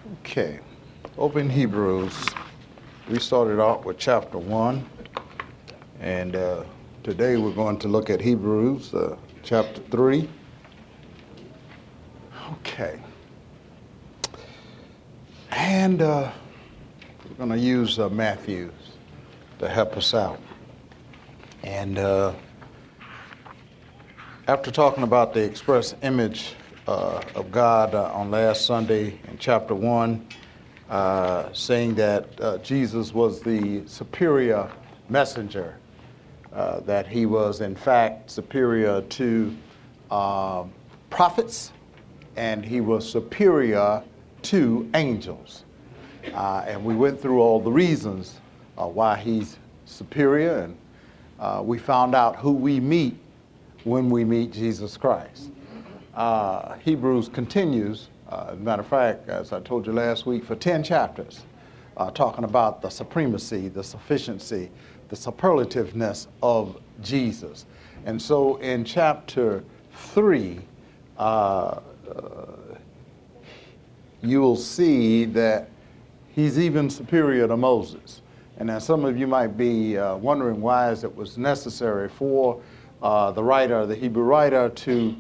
Okay, open Hebrews. We started out with chapter 1, and today we're going to look at Hebrews chapter 3. Okay, and we're going to use Matthew to help us out. And after talking about the express image of God on last Sunday in chapter 1, saying that Jesus was the superior messenger, that he was in fact superior to prophets, and he was superior to angels. And we went through all the reasons why he's superior, and we found out who we meet when we meet Jesus Christ. Hebrews continues, as a matter of fact, as I told you last week, for 10 chapters, talking about the supremacy, the sufficiency, the superlativeness of Jesus. And so in chapter 3, you will see that he's even superior to Moses. And now some of you might be wondering why it was necessary for the writer, the Hebrew writer, to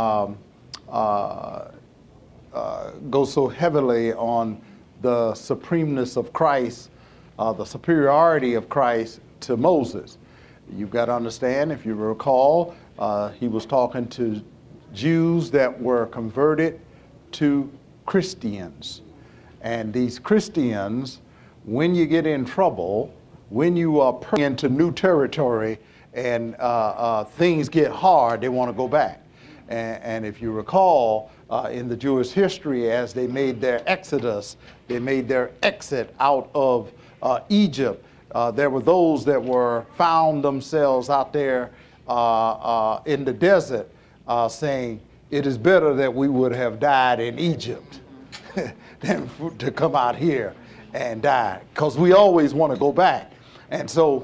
go so heavily on the supremeness of Christ, the superiority of Christ to Moses. You've got to understand, if you recall, he was talking to Jews that were converted to Christians. And these Christians, when you get in trouble, when you are into new territory and things get hard, they want to go back. And if you recall, in the Jewish history, as they made their exodus, they made their exit out of Egypt, there were those that were found themselves out there in the desert saying, it is better that we would have died in Egypt than to come out here and die, because we always want to go back. And so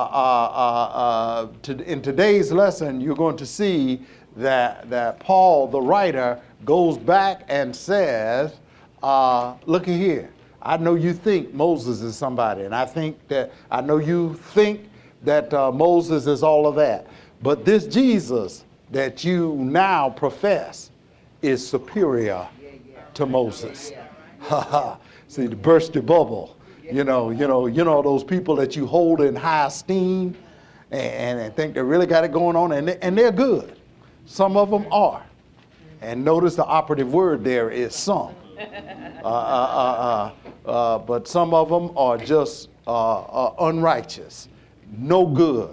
in today's lesson, you're going to see that Paul, the writer, goes back and says, look here, I know you think Moses is somebody, and I know you think that Moses is all of that, but this Jesus that you now profess is superior to Moses. See, to burst your bubble. You know those people that you hold in high esteem and think they really got it going on, and they're good. Some of them are. And notice the operative word there is some. But some of them are just unrighteous, no good,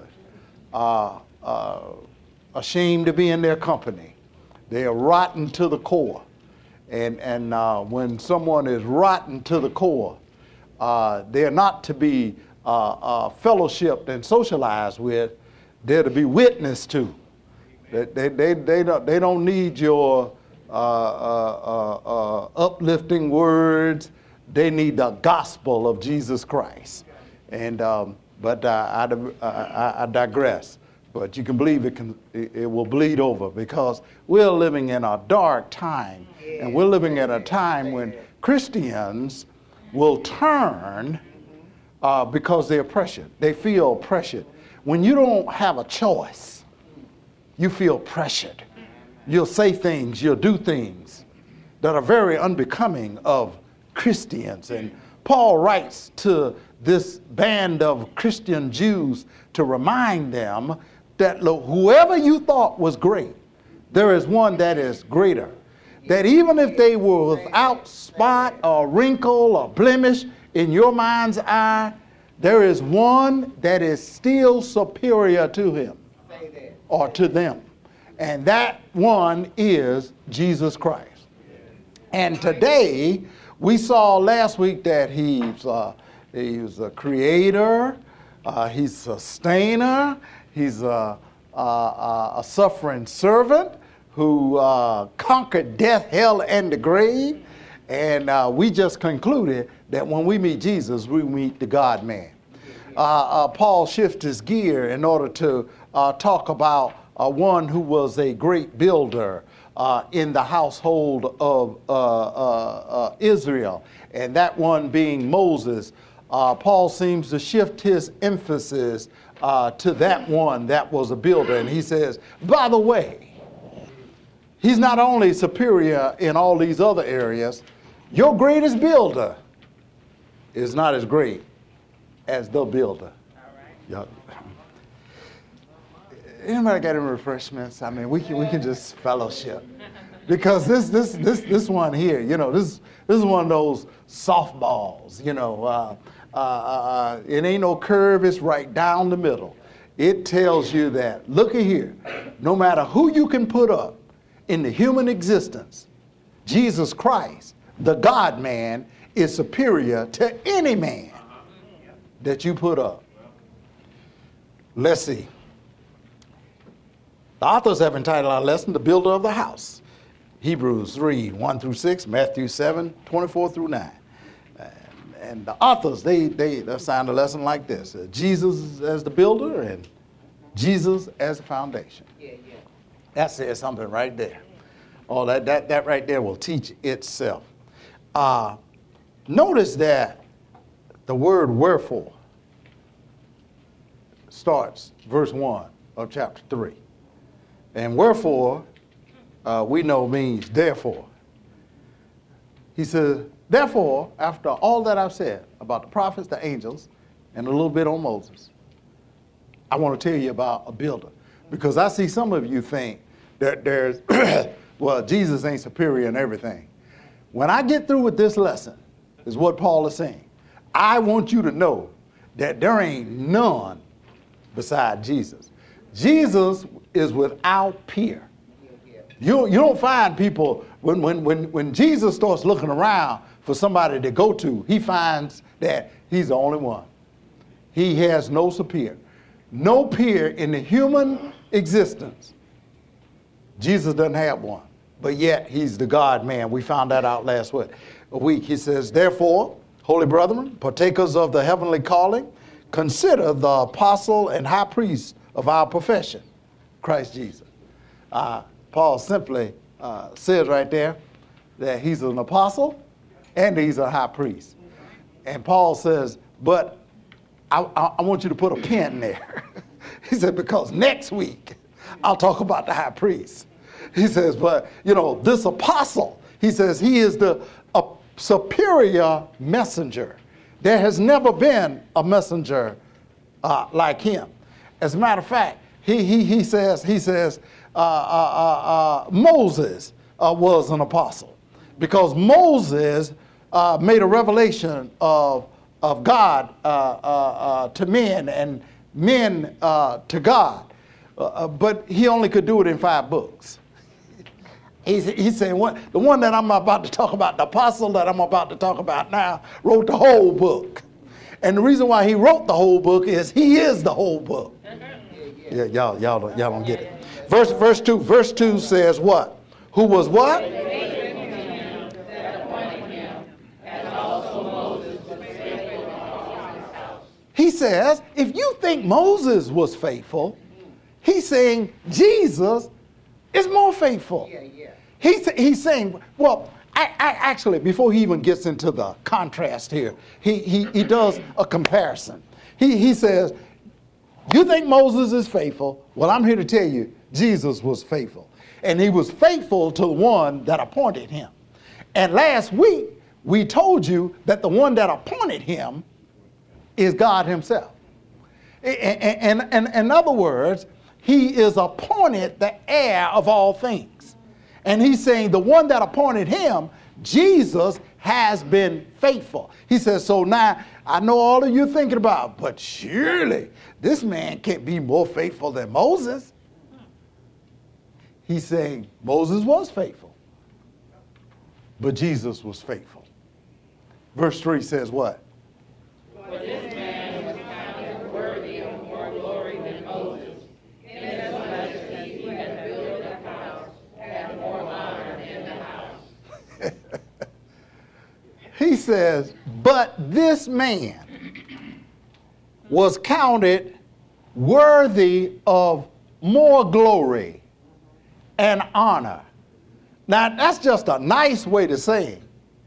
ashamed to be in their company. They are rotten to the core. And when someone is rotten to the core, they're not to be fellowshipped and socialized with. They're to be witnessed to. They don't need your uplifting words. They need the gospel of Jesus Christ. And but I digress. But you can believe it will bleed over, because we're living in a dark time, and we're living at a time when Christians will turn because they're pressured. They feel pressured. When you don't have a choice, you feel pressured. You'll say things, you'll do things that are very unbecoming of Christians. And Paul writes to this band of Christian Jews to remind them that whoever you thought was great, there is one that is greater. That even if they were without spot or wrinkle or blemish in your mind's eye, there is one that is still superior to him or to them. And that one is Jesus Christ. And today, we saw last week that he's a creator, he's a sustainer, he's a suffering servant who conquered death, hell, and the grave. And we just concluded that when we meet Jesus, we meet the God-man. Paul shifts his gear in order to talk about one who was a great builder, in the household of Israel, and that one being Moses. Paul seems to shift his emphasis to that one that was a builder. And he says, by the way, he's not only superior in all these other areas, your greatest builder is not as great as the builder. All right. Anybody got any refreshments? I mean, we can just fellowship. Because this one here, this is one of those softballs, it ain't no curve, it's right down the middle. It tells you that, look at here, no matter who you can put up in the human existence, Jesus Christ, the God-man, is superior to any man that you put up. Let's see. The authors have entitled our lesson, The Builder of the House. Hebrews 3, 1 through 6, Matthew 7, 24 through 9. And the authors, they assigned a lesson like this. Jesus as the builder and Jesus as the foundation. That says something right there. Oh, that right there will teach itself. Notice that the word wherefore starts verse 1 of chapter 3. And wherefore, we know means therefore. He says, therefore, after all that I've said about the prophets, the angels, and a little bit on Moses, I want to tell you about a builder. Because I see some of you think that there's, well, Jesus ain't superior in everything. When I get through with this lesson, is what Paul is saying. I want you to know that there ain't none beside Jesus. Jesus is without peer. You don't find people, when Jesus starts looking around for somebody to go to, he finds that he's the only one. He has no superior. No peer in the human existence. Jesus doesn't have one, but yet he's the God-man. We found that out last week. He says, therefore, holy brethren, partakers of the heavenly calling, consider the apostle and high priest of our profession, Christ Jesus. Paul simply says right there that he's an apostle and he's a high priest. And Paul says, but I want you to put a pin there. He said, because next week I'll talk about the high priest. He says, but, this apostle, he says he is the superior messenger. There has never been a messenger like him. As a matter of fact, he says Moses was an apostle because Moses made a revelation of God to men and men to God, but he only could do it in 5 books. He's saying the one that I'm about to talk about, the apostle that I'm about to talk about now, wrote the whole book. And the reason why he wrote the whole book is he is the whole book. Yeah, y'all don't get it. Verse 2 says what? Who was what? He says, if you think Moses was faithful, he's saying Jesus is more faithful. He's saying, well, I actually, before he even gets into the contrast here, he does a comparison. He says, you think Moses is faithful? Well, I'm here to tell you, Jesus was faithful. And he was faithful to the one that appointed him. And last week, we told you that the one that appointed him is God himself. And in other words, he is appointed the heir of all things. And he's saying the one that appointed him, Jesus, has been faithful. He says, so now I know all of you thinking about, but surely this man can't be more faithful than Moses. He's saying Moses was faithful, but Jesus was faithful. Verse 3 says what? For this man was counted worthy of more glory than Moses, inasmuch as he had built a house, had more honor in the house. He says, but this man was counted worthy of more glory and honor Now, that's just a nice way to say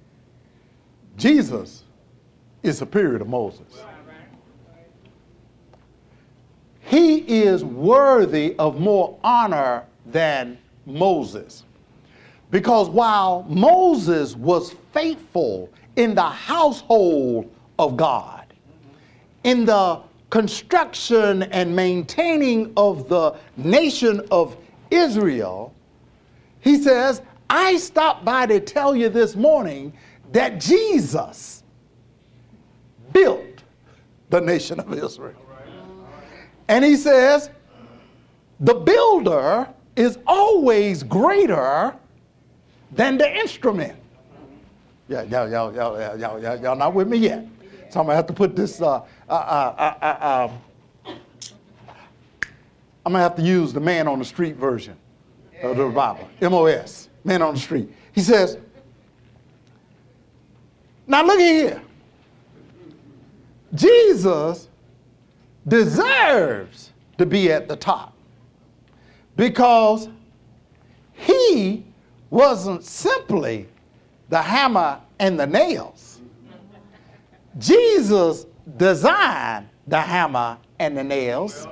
Jesus is superior to Moses. He is worthy of more honor than Moses. Because while Moses was faithful in the household of God, in the construction and maintaining of the nation of Israel, he says, I stopped by to tell you this morning that Jesus built the nation of Israel. And he says, the builder is always greater than the instrument. Yeah, y'all not with me yet. So I'm going to have to put this, I'm going to have to use the man on the street version of the Bible. MOS, man on the street. He says, now look at here. Jesus deserves to be at the top because he wasn't simply the hammer and the nails. Jesus designed the hammer and the nails.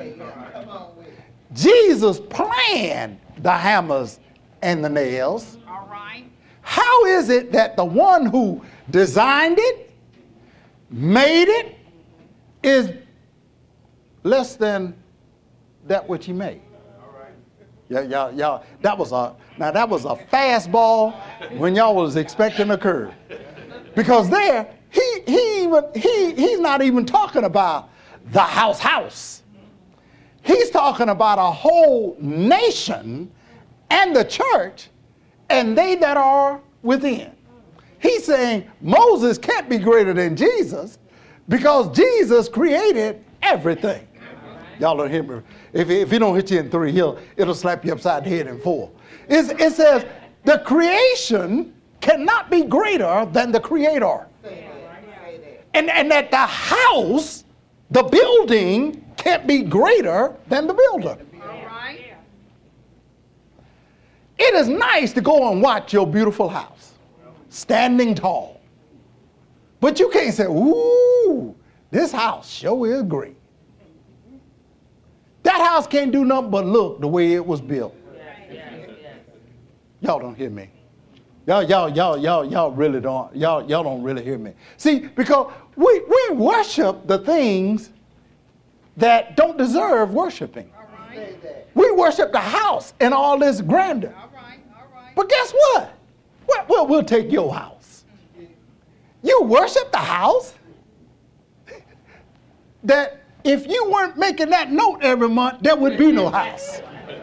Jesus planned the hammers and the nails. All right. How is it that the one who designed it, made it, is less than that which he made? Y'all, that was a fastball when y'all was expecting a curve. Because there, he's not even talking about the house. He's talking about a whole nation and the church and they that are within. He's saying Moses can't be greater than Jesus because Jesus created everything. Y'all don't hear me. If he don't hit you in 3, it'll slap you upside the head in 4. It says the creation cannot be greater than the creator. And that the house, the building, can't be greater than the builder. It is nice to go and watch your beautiful house, standing tall. But you can't say, ooh, this house sure is great. That house can't do nothing but look the way it was built. Y'all don't hear me. Y'all really don't. Y'all don't really hear me. See, because we worship the things that don't deserve worshiping. We worship the house and all this grandeur. But guess what? We'll take your house. You worship the house that if you weren't making that note every month, there would be no house.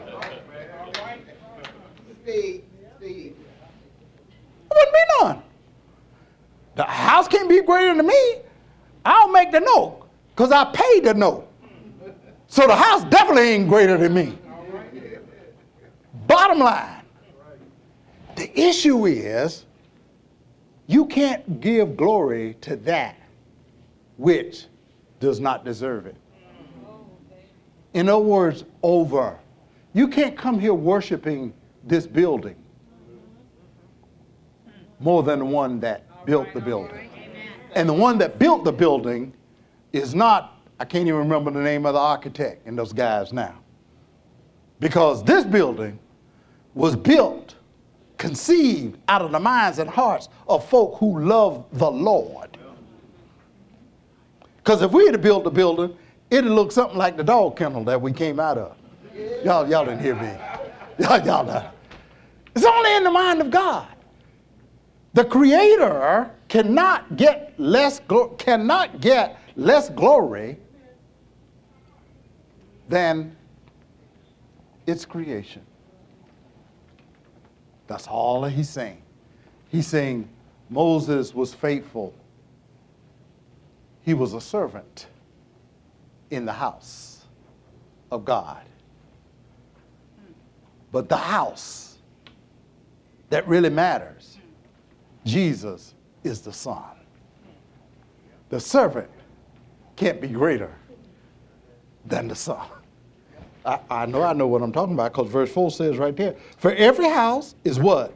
There wouldn't be none. The house can't be greater than me. I'll make the note because I paid the note. So the house definitely ain't greater than me. Bottom line, the issue is you can't give glory to that which does not deserve it. In other words, over. You can't come here worshiping this building more than the one that built the building. And the one that built the building is not, I can't even remember the name of the architect and those guys now. Because this building was built, conceived out of the minds and hearts of folk who love the Lord. Because if we had built the building, it'd look something like the dog kennel that we came out of. Y'all didn't hear me. Y'all not. It's only in the mind of God. The Creator cannot get less glory than its creation. That's all he's saying. He's saying Moses was faithful. He was a servant in the house of God. But the house that really matters, Jesus is the Son. The servant can't be greater than the Son. I know what I'm talking about, because verse 4 says right there, for every house is what?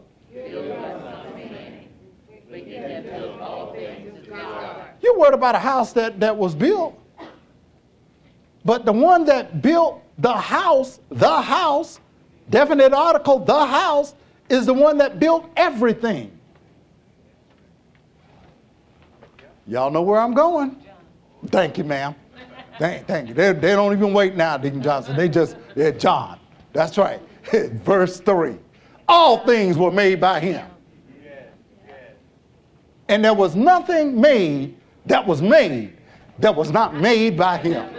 You're worried about a house that was built. But the one that built the house, definite article, the house, is the one that built everything. Y'all know where I'm going? Thank you, ma'am. Thank you. They don't even wait now, Deacon Johnson. They're John. That's right. Verse 3. All things were made by him. And there was nothing made that was not made by him.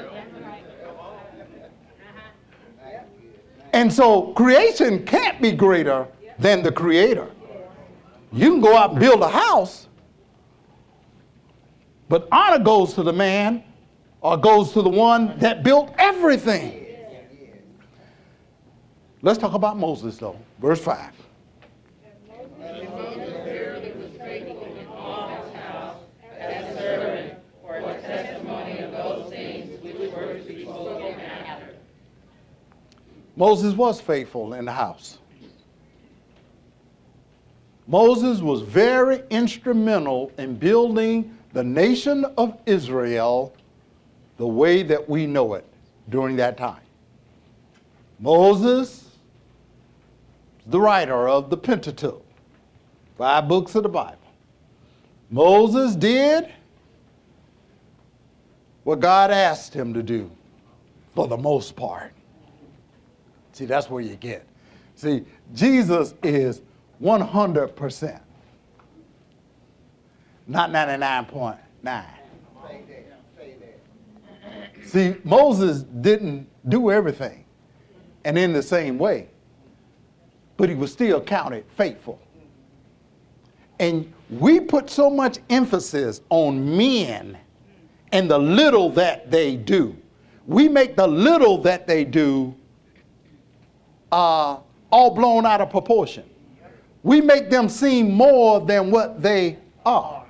And so creation can't be greater than the Creator. You can go out and build a house, but honor goes to the man, or goes to the one that built everything. Let's talk about Moses, though. Verse 5. Moses was faithful in the house. Moses was very instrumental in building the nation of Israel the way that we know it during that time. Moses, the writer of the Pentateuch, 5 books of the Bible. Moses did what God asked him to do for the most part. See, that's where you get. See, Jesus is 100%, not 99.9. See, Moses didn't do everything and in the same way, but he was still counted faithful. And we put so much emphasis on men and the little that they do. We make the little that they do all blown out of proportion. We make them seem more than what they are.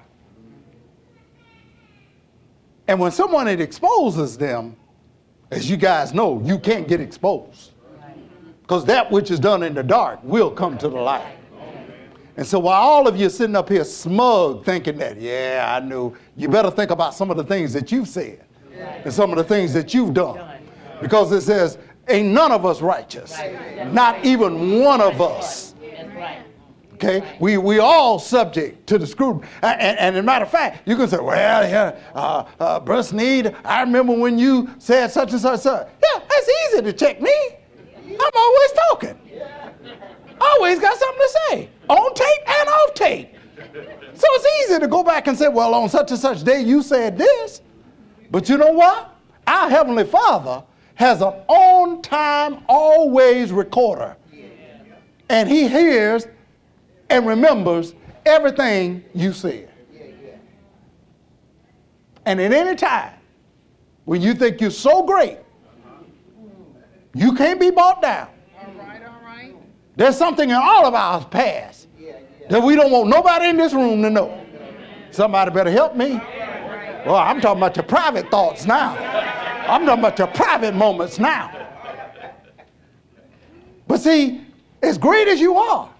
And when someone exposes them, as you guys know, you can't get exposed. Because that which is done in the dark will come to the light. And so while all of you are sitting up here smug thinking that, yeah, I knew, you better think about some of the things that you've said and some of the things that you've done. Because it says, ain't none of us righteous. Not even one of us. Okay? We all subject to the scrutiny. And as a matter of fact, you can say, well, yeah, Brother Sneed, I remember when you said such and such. Yeah, that's easy to check me. I'm always talking. Always got something to say. On tape and off tape. So it's easy to go back and say, well, on such and such day you said this. But you know what? Our Heavenly Father has an on-time, always recorder. And he hears and remembers everything you said. And at any time, when you think you're so great, you can't be brought down. All right. There's something in all of our past that we don't want nobody in this room to know. Somebody better help me. Well, I'm talking about your private thoughts now. I'm talking about your private moments now. But see, as great as you are,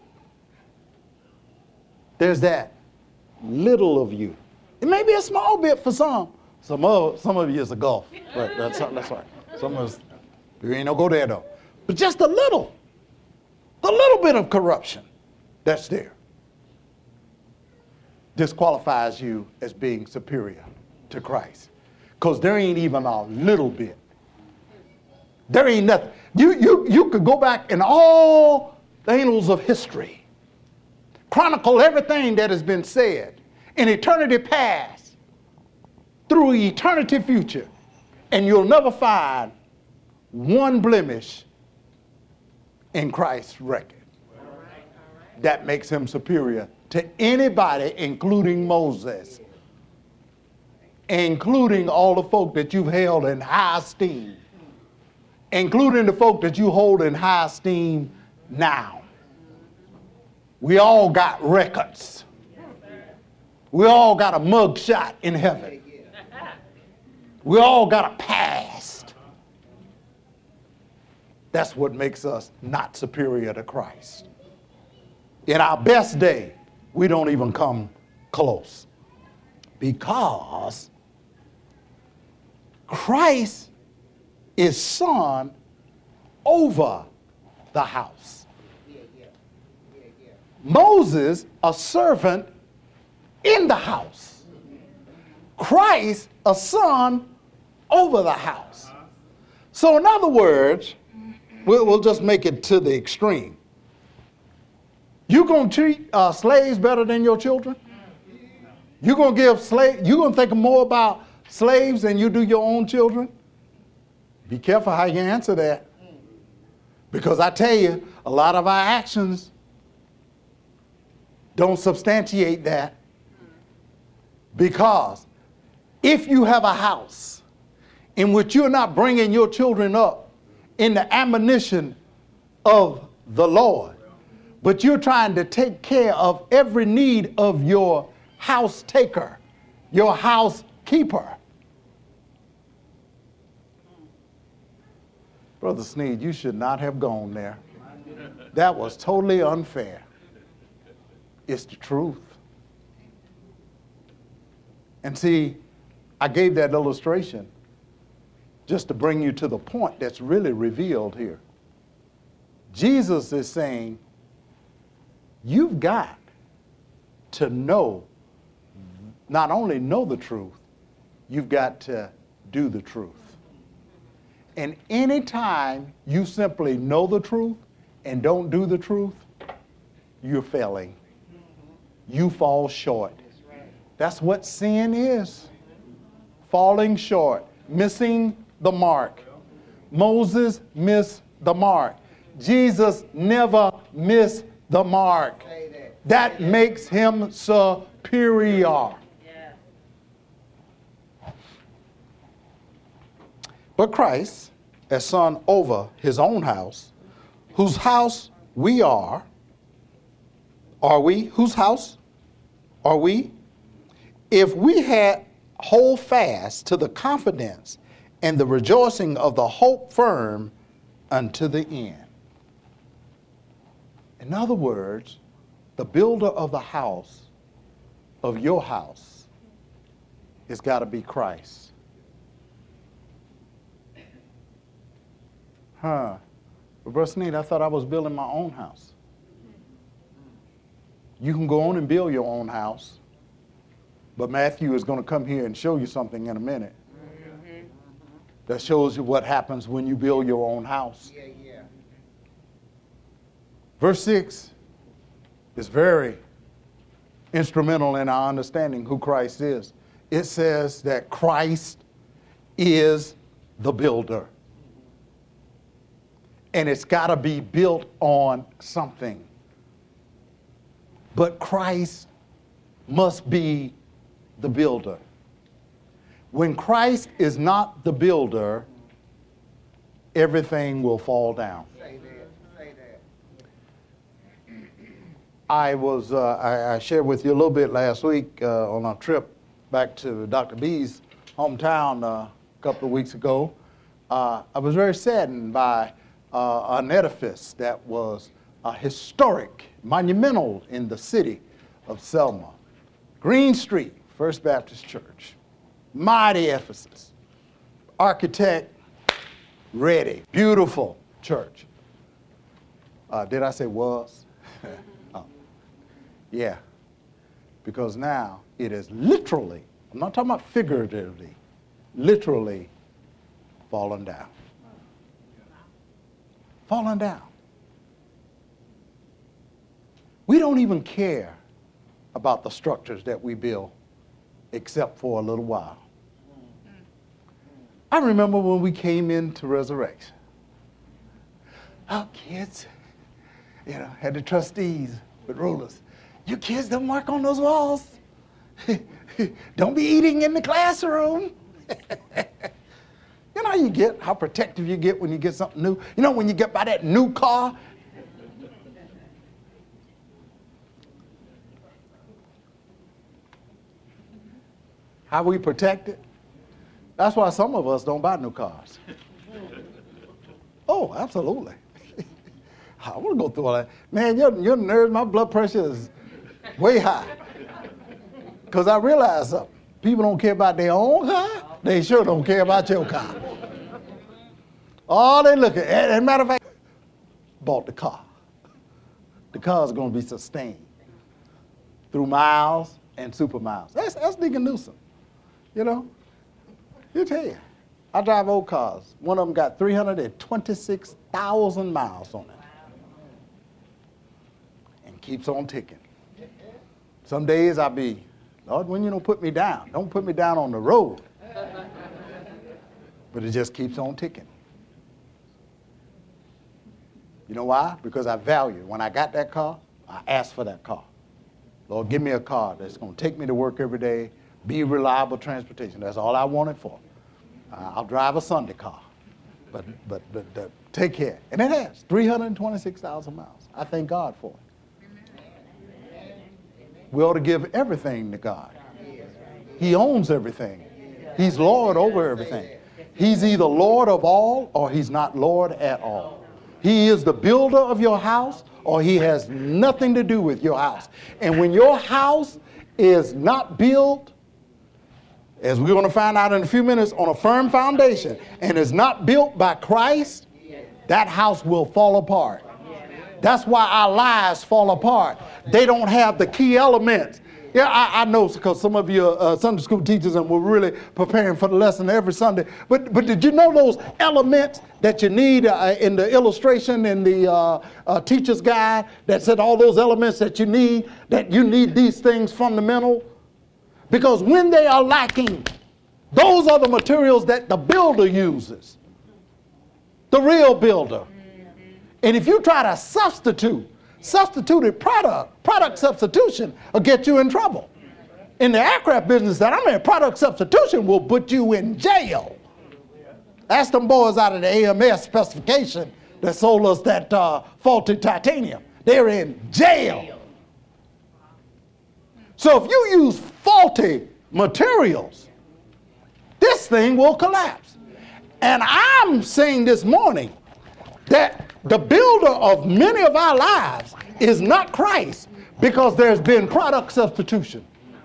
there's that little of you. It may be a small bit for some. Some of you is a gulf. But that's right. Some of us, you ain't no go there though. But just the little bit of corruption that's there disqualifies you as being superior to Christ. Because there ain't even a little bit. There ain't nothing. You could go back in all the annals of history, chronicle everything that has been said in eternity past through eternity future, and you'll never find one blemish in Christ's record. That makes him superior to anybody, including Moses, including all the folk that you've held in high esteem, including the folk that you hold in high esteem now. We all got records. We all got a mug shot in heaven. We all got a past. That's what makes us not superior to Christ. In our best day, we don't even come close because Christ is son over the house. Moses, a servant in the house. Christ, a son over the house. So in other words, we'll just make it to the extreme. You going to treat slaves better than your children? You going to think more about slaves than you do your own children? Be careful how you answer that. Because I tell you, a lot of our actions don't substantiate that. Because if you have a house in which you're not bringing your children up in the admonition of the Lord, but you're trying to take care of every need of your house taker, your housekeeper. Brother Sneed, you should not have gone there. That was totally unfair. It's the truth. And see, I gave that illustration just to bring you to the point that's really revealed here. Jesus is saying, you've got to know, not only know the truth, you've got to do the truth. And anytime you simply know the truth and don't do the truth, you're failing. You fall short. That's what sin is. Falling short, missing the mark. Moses missed the mark. Jesus never missed the mark. That makes him superior. But Christ, as son over his own house, whose house we are we? Whose house are we? If we hold fast to the confidence and the rejoicing of the hope firm unto the end. In other words, the builder of the house, of your house, has got to be Christ. But Brother Sneed, I thought I was building my own house. You can go on and build your own house, but Matthew is going to come here and show you something in a minute that shows you what happens when you build your own house. Verse 6 is very instrumental in our understanding who Christ is. It says that Christ is the builder. And it's got to be built on something. But Christ must be the builder. When Christ is not the builder, everything will fall down. Say that. I shared with you a little bit last week on our trip back to Dr. B's hometown a couple of weeks ago. I was very saddened by an edifice that was historic, monumental in the city of Selma. Green Street, First Baptist Church. Mighty Ephesus. Architect, ready. Beautiful church. Did I say was? Oh. Yeah. Because now it is literally, I'm not talking about figuratively, literally fallen down. Fallen down. We don't even care about the structures that we build except for a little while. I remember when we came into Resurrection. Our kids, had the trustees with rulers. You kids don't work on those walls. Don't be eating in the classroom. You know how you get, how protective you get when you get something new? You know when you get by that new car? How we protect it? That's why some of us don't buy new cars. Oh, absolutely. I want to go through all that. Man, your nerves, my blood pressure is way high. Because I realize something. People don't care about their own car. They sure don't care about your car. All they look at, as a matter of fact, bought the car. The car's going to be sustained through miles and super miles. That's Deacon Newsom. You know, he'll tell you. I drive old cars. One of them got 326,000 miles on it. And keeps on ticking. Some days I'll be, Lord, when you don't put me down, don't put me down on the road. But it just keeps on ticking. You know why? Because I value. When I got that car, I asked for that car. Lord, give me a car that's going to take me to work every day, be reliable transportation. That's all I want it for. I'll drive a Sunday car, but take care. And it has 326,000 miles. I thank God for it. We ought to give everything to God. He owns everything. He's Lord over everything. He's either Lord of all or he's not Lord at all. He is the builder of your house or he has nothing to do with your house. And when your house is not built, as we're going to find out in a few minutes, on a firm foundation and is not built by Christ, that house will fall apart. That's why our lives fall apart. They don't have the key elements. Yeah, I know because some of you are Sunday school teachers and we're really preparing for the lesson every Sunday. But did you know those elements that you need in the illustration in the teacher's guide that said all those elements that you need these things fundamental? Because when they are lacking, those are the materials that the builder uses. The real builder. And if you try to substituted product substitution will get you in trouble. In the aircraft business that I'm in, product substitution will put you in jail. Ask them boys out of the AMS specification that sold us that faulty titanium. They're in jail. So if you use faulty materials, this thing will collapse. And I'm saying this morning that the builder of many of our lives is not Christ because there's been product substitution.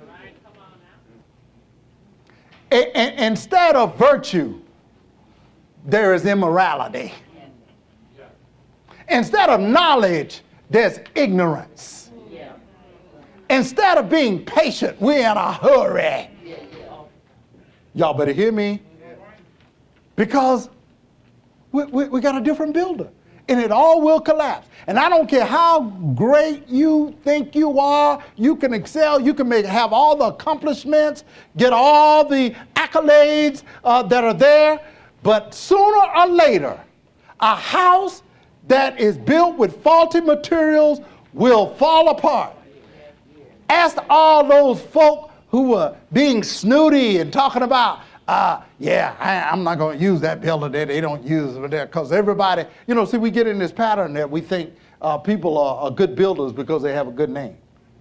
Instead of virtue, there is immorality. Instead of knowledge, there's ignorance. Instead of being patient, we're in a hurry. Y'all better hear me. Because we got a different builder. And it all will collapse. And I don't care how great you think you are, you can excel, you can have all the accomplishments, get all the accolades that are there. But sooner or later, a house that is built with faulty materials will fall apart. Ask all those folk who were being snooty and talking about, I'm not going to use that builder that they don't use over there because everybody, see, we get in this pattern that we think people are good builders because they have a good name.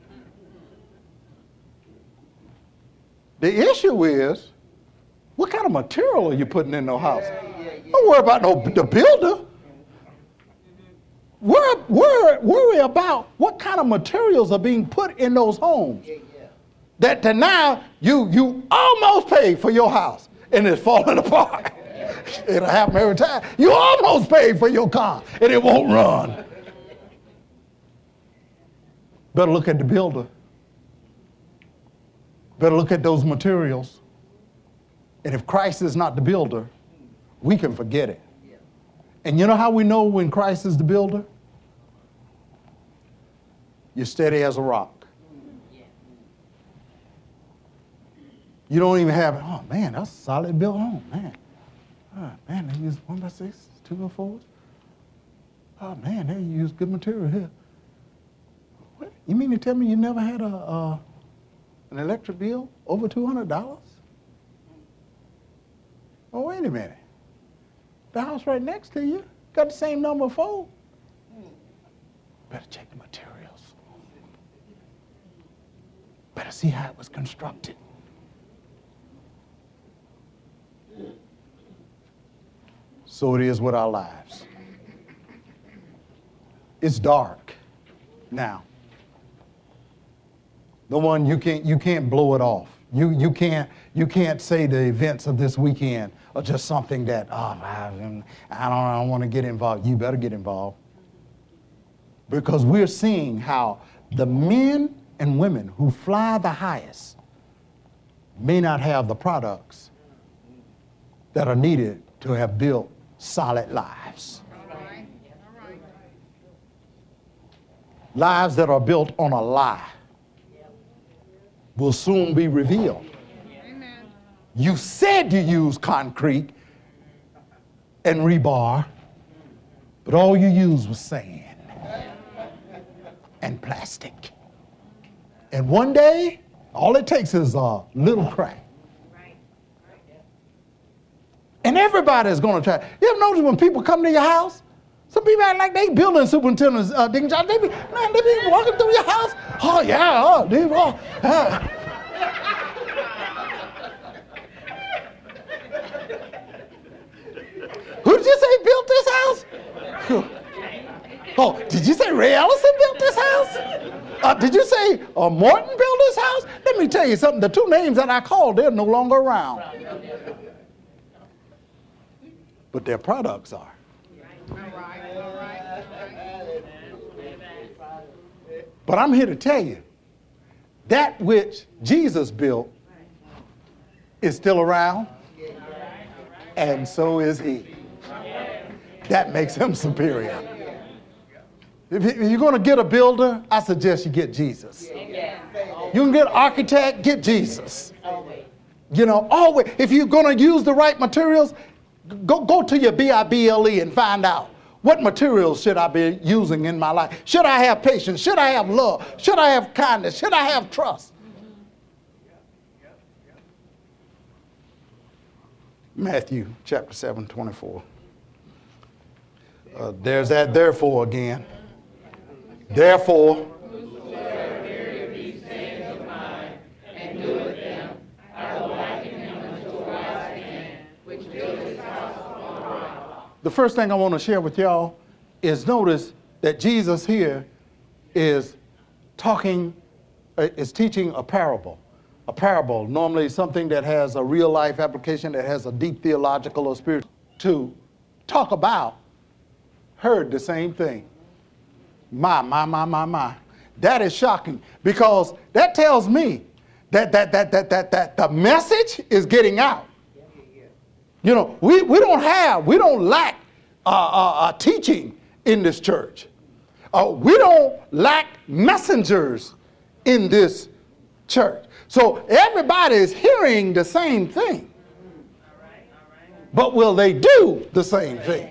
The issue is, what kind of material are you putting in the house? Don't worry about the builder. Worry about what kind of materials are being put in those homes. That now you almost paid for your house and it's falling apart. It'll happen every time. You almost paid for your car and it won't run. Better look at the builder. Better look at those materials. And if Christ is not the builder, we can forget it. And you know how we know when Christ is the builder? You're steady as a rock. You don't even have, oh man, that's a solid built home, man. Oh man, they use 1x6, 2x4s. Oh man, they use good material here. What? You mean to tell me you never had an electric bill over $200? Oh, wait a minute. The house right next to you got the same number of folks. Better check the materials. Better see how it was constructed. So it is with our lives. It's dark now. The one you can't blow it off. You can't say the events of this weekend are just something that I don't want to get involved. You better get involved, because we're seeing how the men and women who fly the highest may not have the products that are needed to have built solid lives. Lives that are built on a lie will soon be revealed. Amen. You said you used concrete and rebar, but all you used was sand and plastic. And one day, all it takes is a little crack. And everybody's going to try. You ever notice when people come to your house? Some people act like they building superintendents, Deacon John. They be walking through your house. Oh, yeah. Who did you say built this house? Oh, did you say Ray Ellison built this house? Did you say Morton built this house? Let me tell you something. The two names that I called, they're no longer around. But their products are. But I'm here to tell you, that which Jesus built is still around, and so is he. That makes him superior. If you're going to get a builder, I suggest you get Jesus. You can get an architect, get Jesus. You know, always, if you're going to use the right materials, go to your BIBLE and find out, what materials should I be using in my life? Should I have patience? Should I have love? Should I have kindness? Should I have trust? Matthew chapter 7:24. There's that therefore again. Therefore, whosoever heareth these sayings of mine and doeth them, I will liken him unto a wise man, which built his house upon a rock. the first thing I want to share with y'all is notice that Jesus here is teaching a parable. A parable, normally something that has a real life application, that has a deep theological or spiritual, to talk about, heard the same thing. My. That is shocking, because that tells me that the message is getting out. You know, we don't lack teaching in this church. We don't lack messengers in this church. So everybody is hearing the same thing. But will they do the same thing?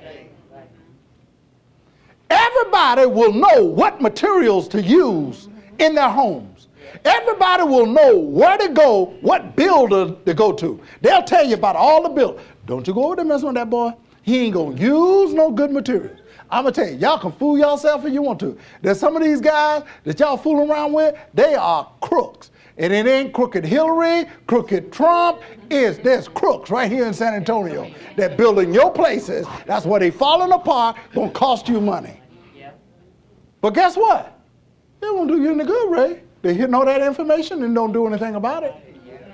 Everybody will know what materials to use in their homes. Everybody will know where to go, what builder to go to. They'll tell you about all the builders. Don't you go over there messing with that boy. He ain't going to use no good materials. I'm going to tell you, y'all can fool yourself if you want to. There's some of these guys that y'all fooling around with, they are crooks. And it ain't crooked Hillary, crooked Trump. There's crooks right here in San Antonio that building your places. That's where they falling apart, going to cost you money. But guess what? They won't do you any good, Ray. They hear all that information and don't do anything about it.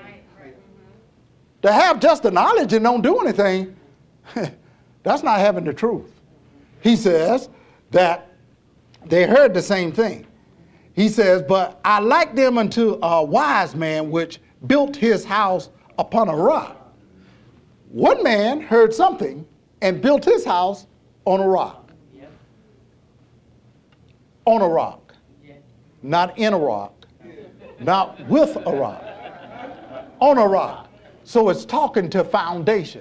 To have just the knowledge and don't do anything, that's not having the truth. He says that they heard the same thing. He says, but I like them unto a wise man which built his house upon a rock. One man heard something and built his house on a rock. On a rock. Not in a rock. Not with a rock. On a rock. So it's talking to foundation.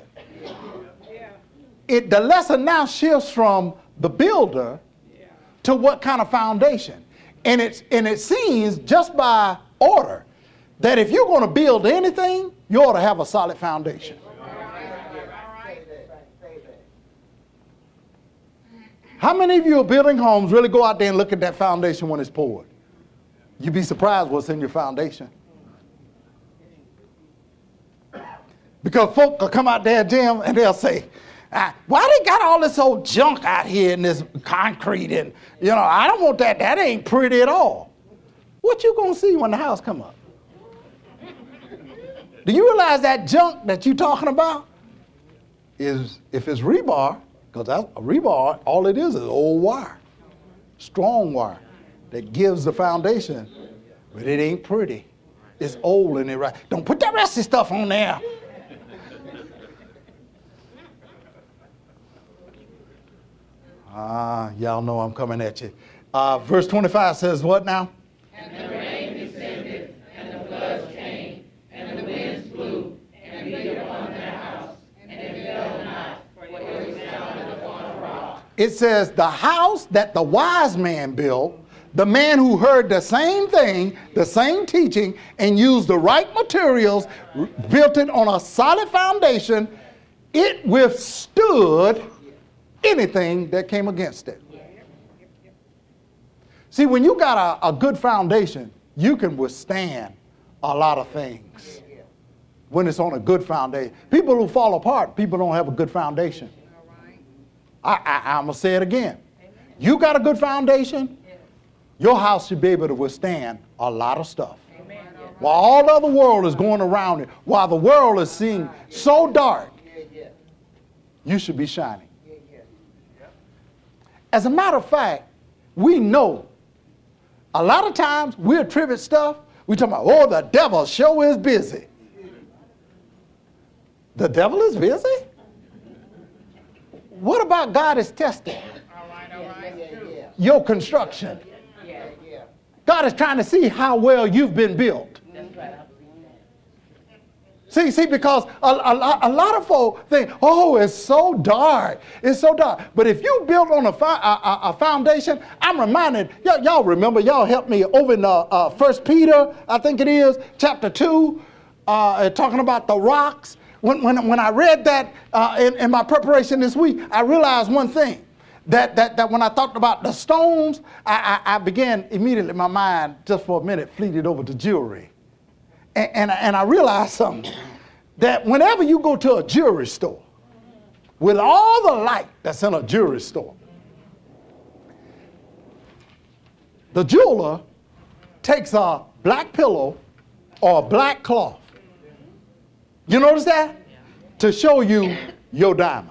The lesson now shifts from the builder to what kind of foundation. And it seems just by order that if you're going to build anything, you ought to have a solid foundation. How many of you are building homes really go out there and look at that foundation when it's poured? You'd be surprised what's in your foundation. Because folk will come out there, Jim, and they'll say, Why they got all this old junk out here in this concrete? And, I don't want that. That ain't pretty at all. What you going to see when the house come up? Do you realize that junk that you talking about is, if it's rebar, because that's a rebar, all it is old wire, strong wire that gives the foundation, but it ain't pretty. It's old and it right. Don't put that rest of stuff on there. Y'all know I'm coming at you. Verse 25 says what now? And the rain descended, and the floods came, and the winds blew, and beat upon their house, and it fell not, for it was founded upon a rock. It says the house that the wise man built, the man who heard the same thing, the same teaching, and used the right materials, built it on a solid foundation, it withstood anything that came against it. See, when you got a good foundation, you can withstand a lot of things when it's on a good foundation. People who fall apart, people don't have a good foundation. I'm going to say it again. You got a good foundation, your house should be able to withstand a lot of stuff. While all the other world is going around it, while the world is seeing so dark, you should be shining. As a matter of fact, we know a lot of times we attribute stuff, we talk about, oh, the devil sure is busy. The devil is busy? What about God is testing your construction? God is trying to see how well you've been built. See, because a lot of folk think, oh, it's so dark. It's so dark. But if you build on a foundation, I'm reminded, y'all remember, y'all helped me over in 1 Peter, I think it is, chapter 2, talking about the rocks. When I read that in my preparation this week, I realized one thing, that when I thought about the stones, I began immediately, my mind, just for a minute, fleeted over to jewelry. And I realized something, that whenever you go to a jewelry store, with all the light that's in a jewelry store, the jeweler takes a black pillow or a black cloth. You notice that? To show you your diamond.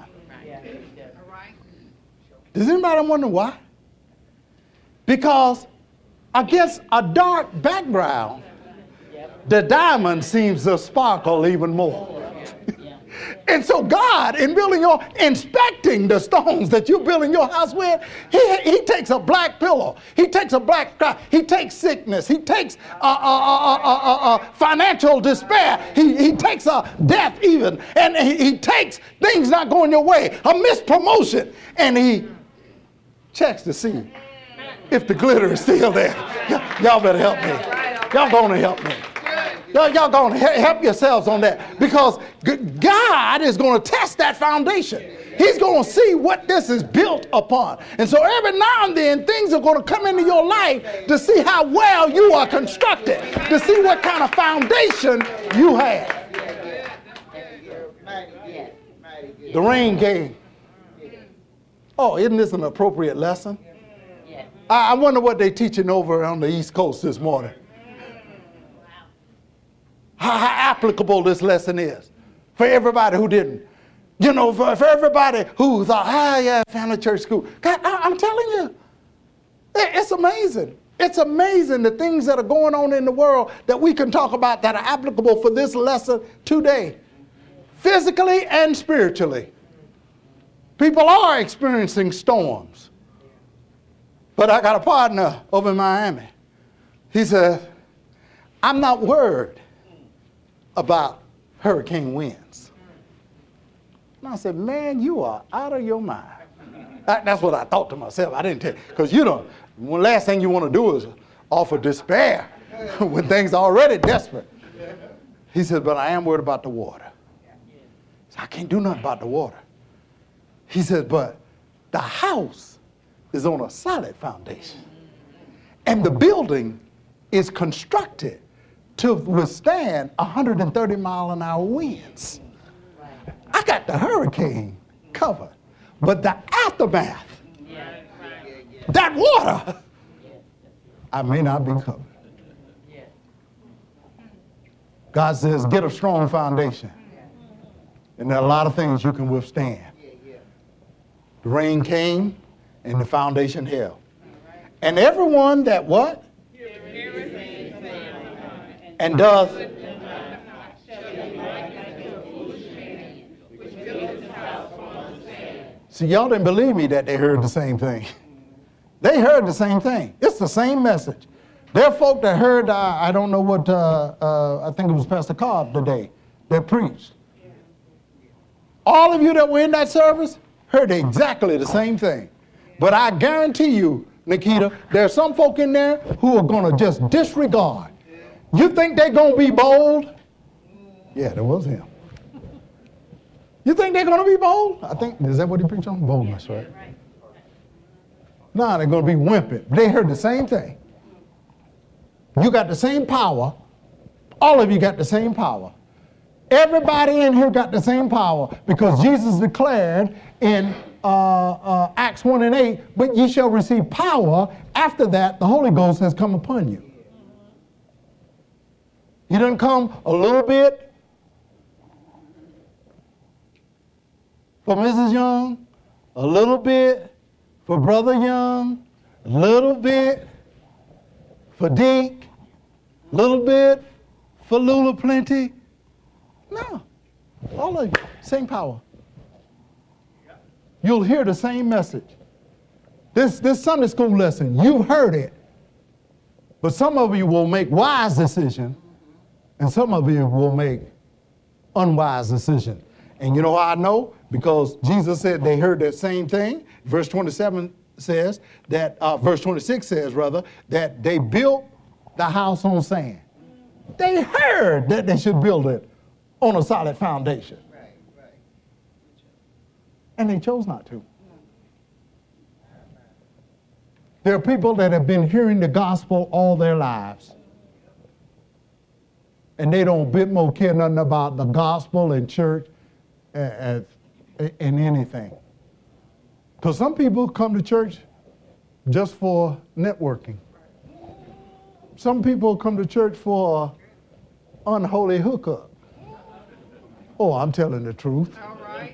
Does anybody wonder why? Because against a dark background, the diamond seems to sparkle even more. And so God, in inspecting the stones that you're building your house with, he takes a black pillow, he takes a black cloth, he takes sickness, he takes financial despair, he takes death even, and he takes things not going your way, a mispromotion, and he checks to see if the glitter is still there. Y'all better help me. Y'all gonna help me. Y'all going to help yourselves on that, because God is going to test that foundation. He's going to see what this is built upon. And so every now and then things are going to come into your life to see how well you are constructed, to see what kind of foundation you have. The rain came. Oh, isn't this an appropriate lesson? I wonder what they're teaching over on the East Coast this morning. How applicable this lesson is for everybody who didn't. You know, for everybody who thought, yeah, family church school. God, I'm telling you, it's amazing. It's amazing the things that are going on in the world that we can talk about that are applicable for this lesson today, physically and spiritually. People are experiencing storms. But I got a partner over in Miami. He said, I'm not worried about hurricane winds. And I said, man, you are out of your mind. That's what I thought to myself. I didn't tell you. Because the last thing you want to do is offer despair when things are already desperate. He said, but I am worried about the water. So I can't do nothing about the water. He said, but the house is on a solid foundation. And the building is constructed to withstand 130-mile-an-hour winds. I got the hurricane covered. But the aftermath, that water, I may not be covered. God says, get a strong foundation. And there are a lot of things you can withstand. The rain came and the foundation held. And everyone that what? And does. See, y'all didn't believe me that they heard the same thing. They heard the same thing. It's the same message. There are folk that heard, I don't know what, I think it was Pastor Cobb today that preached. All of you that were in that service heard exactly the same thing. But I guarantee you, Nikita, there are some folk in there who are going to just disregard. You think they're going to be bold? Yeah, that was him. You think they're going to be bold? I think, is that what he preached on? Boldness, right? No, they're going to be wimpy. They heard the same thing. You got the same power. All of you got the same power. Everybody in here got the same power because Jesus declared in Acts 1:8, but ye shall receive power. After that, the Holy Ghost has come upon you. He doesn't come a little bit for Mrs. Young, a little bit for Brother Young, a little bit for Deke, a little bit for Lula Plenty. No, all of you, same power. You'll hear the same message. This Sunday school lesson, you've heard it. But some of you will make wise decisions, and some of you will make unwise decisions. And you know how I know? Because Jesus said they heard that same thing. Verse 27 says that, verse 26 says rather, that they built the house on sand. They heard that they should build it on a solid foundation. Right. And they chose not to. There are people that have been hearing the gospel all their lives. And they don't bit more care nothing about the gospel and church and anything. Because some people come to church just for networking. Some people come to church for unholy hookup. Oh, I'm telling the truth. All right.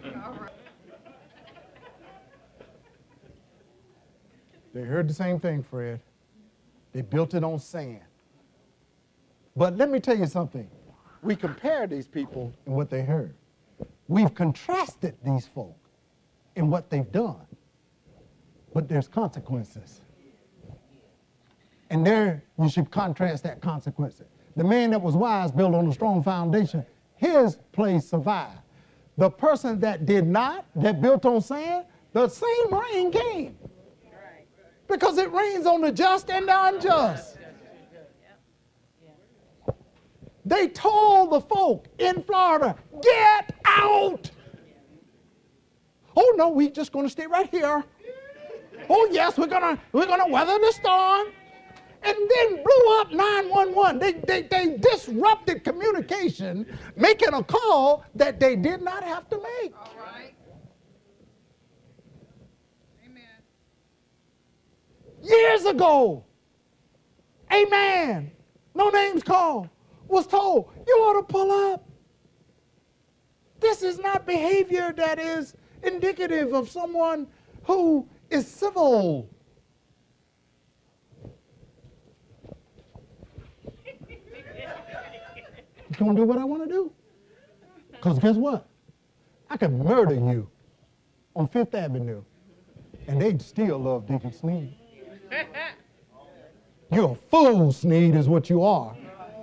They heard the same thing, Fred. They built it on sand. But let me tell you something. We compare these people and what they heard. We've contrasted these folk in what they've done. But there's consequences. And there you should contrast that consequences. The man that was wise built on a strong foundation, his place survived. The person that did not, that built on sand, the same rain came. Because it rains on the just and the unjust. They told the folk in Florida, get out. Oh no, we're just going to stay right here. Oh yes, we're gonna weather the storm. And then blew up 911. They disrupted communication, making a call that they did not have to make. All right. Amen. Years ago, a man, no names called, was told, you ought to pull up. This is not behavior that is indicative of someone who is civil. I'm going to do what I want to do. Because guess what? I can murder you on Fifth Avenue, and they'd still love Deacon Sneed. You're a fool, Sneed, is what you are.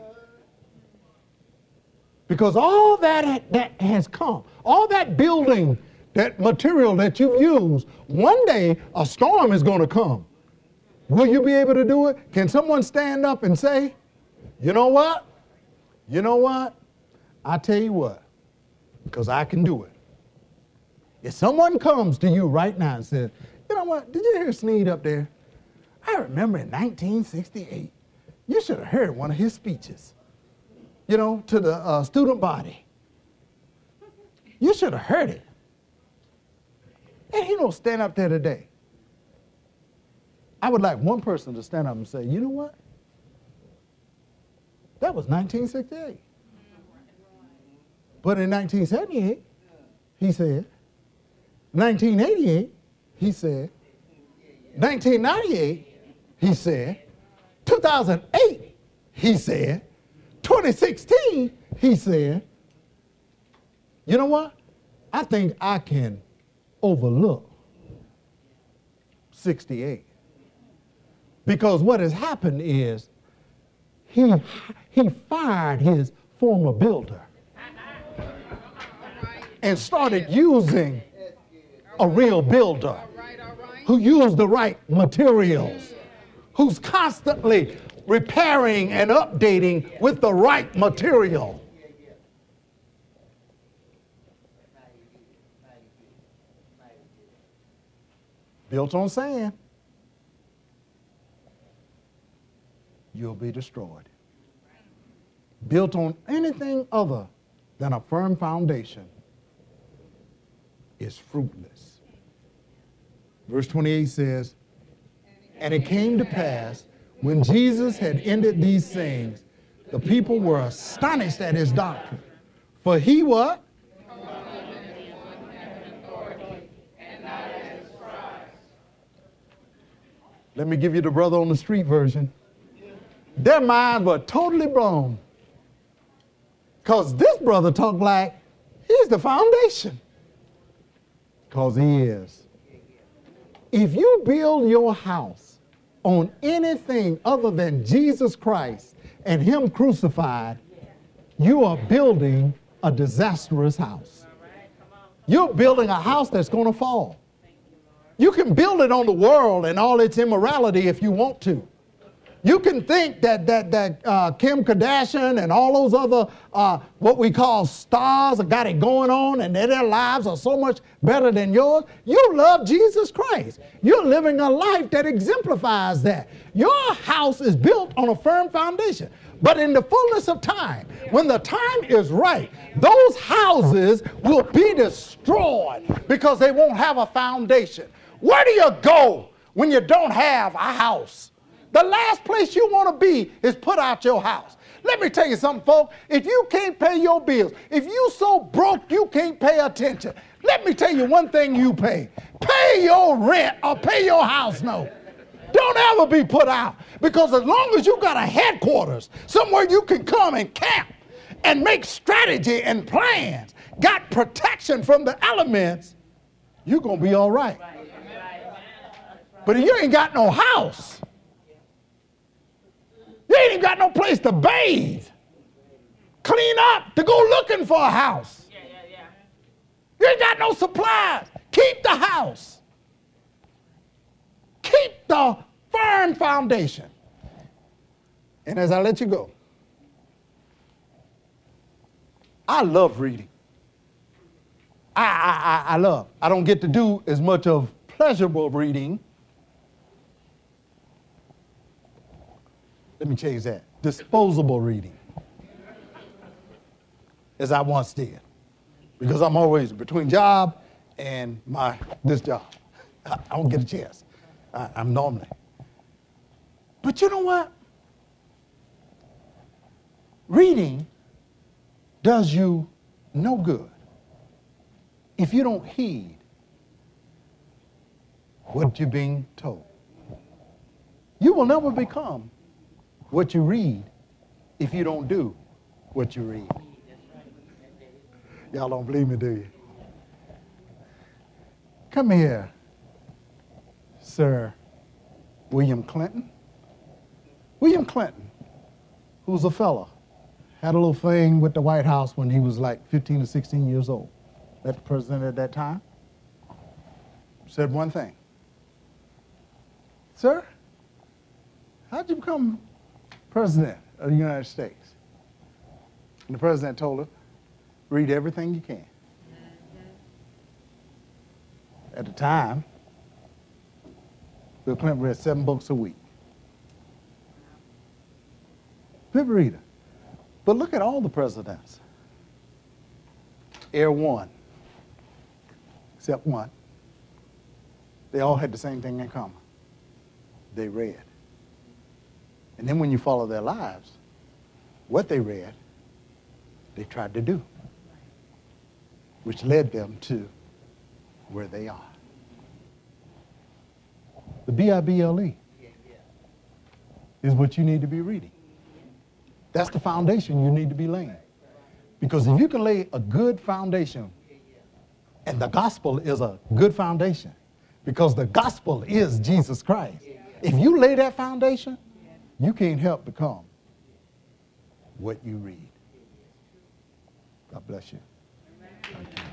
Because all that has come, all that building, that material that you've used, one day a storm is going to come. Will you be able to do it? Can someone stand up and say, you know what? You know what? I tell you what, because I can do it. If someone comes to you right now and says, you know what, did you hear Sneed up there? I remember in 1968, you should have heard one of his speeches, to the student body. You should have heard it. And he don't stand up there today. I would like one person to stand up and say, you know what? That was 1968. But in 1978, he said, 1988, he said, 1998, he said, 2008, he said, 2016, he said, you know what? I think I can overlook 68. Because what has happened is he fired his former builder and started using a real builder who used the right materials, who's constantly repairing and updating with the right material. Built on sand, you'll be destroyed. Built on anything other than a firm foundation is fruitless. Verse 28 says, and it came to pass, when Jesus had ended these things, the people were astonished at his doctrine. For he what? Let me give you the brother on the street version. Their minds were totally blown. Because this brother talked like he's the foundation. Because he is. If you build your house on anything other than Jesus Christ and him crucified, you are building a disastrous house. You're building a house that's going to fall. You can build it on the world and all its immorality if you want to. You can think that Kim Kardashian and all those other what we call stars have got it going on and that their lives are so much better than yours. You love Jesus Christ. You're living a life that exemplifies that. Your house is built on a firm foundation. But in the fullness of time, when the time is right, those houses will be destroyed because they won't have a foundation. Where do you go when you don't have a house? The last place you want to be is put out your house. Let me tell you something, folks. If you can't pay your bills, if you so broke you can't pay attention, let me tell you one thing you pay. Pay your rent or pay your house note. Don't ever be put out. Because as long as you got a headquarters, somewhere you can come and camp and make strategy and plans, got protection from the elements, you're going to be all right. But if you ain't got no house, you ain't even got no place to bathe, clean up, to go looking for a house. You ain't got no supplies. Keep the house. Keep the firm foundation. And as I let you go, I love reading. I love. I don't get to do as much of pleasurable reading. Let me change that. Disposable reading. As I once did. Because I'm always between job and this job. I don't get a chance. I'm normally. But you know what? Reading does you no good if you don't heed what you're being told. You will never become what you read if you don't do what you read. Y'all don't believe me, do you? Come here, Sir William Clinton. William Clinton, who's a fella, had a little thing with the White House when he was like 15 or 16 years old. That the president at that time said one thing. Sir, how'd you become president of the United States? And the president told him, read everything you can. At the time, Bill Clinton read 7 books a week. Good reader. But look at all the presidents. Air one, except one, They all had the same thing in common. They read. And then when you follow their lives, what they read, they tried to do, which led them to where they are. The Bible is what you need to be reading. That's the foundation you need to be laying. Because if you can lay a good foundation, and the gospel is a good foundation, because the gospel is Jesus Christ. If you lay that foundation, you can't help become what you read. God bless you. Thank you.